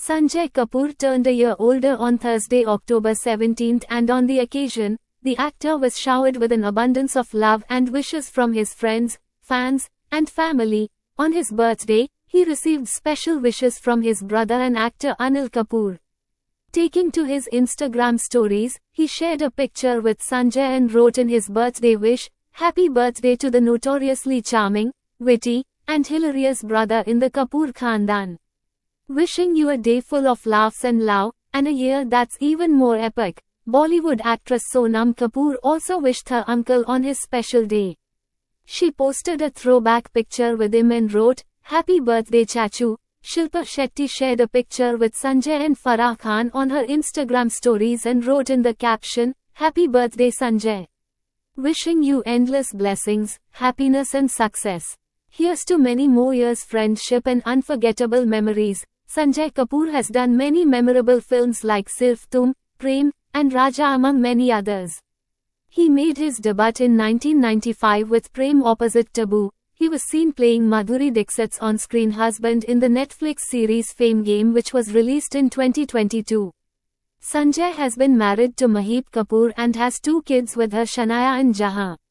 Sanjay Kapoor turned a year older on Thursday, October 17, and on the occasion, the actor was showered with an abundance of love and wishes from his friends, fans, and family. On his birthday, he received special wishes from his brother and actor Anil Kapoor. Taking to his Instagram stories, he shared a picture with Sanjay and wrote in his birthday wish, "Happy birthday to the notoriously charming, witty, and hilarious brother in the Kapoor Khandan. Wishing you a day full of laughs and love, and a year that's even more epic." Bollywood actress Sonam Kapoor also wished her uncle on his special day. She posted a throwback picture with him and wrote, "Happy birthday Chachu." Shilpa Shetty shared a picture with Sanjay and Farah Khan on her Instagram stories and wrote in the caption, "Happy birthday Sanjay. Wishing you endless blessings, happiness and success. Here's to many more years friendship and unforgettable memories." Sanjay Kapoor has done many memorable films like Sirf Tum, Prem, and Raja among many others. He made his debut in 1995 with Prem opposite Tabu. He was seen playing Madhuri Dixit's on-screen husband in the Netflix series Fame Game, which was released in 2022. Sanjay has been married to Maheep Kapoor and has 2 kids with her, Shanaya and Jahan.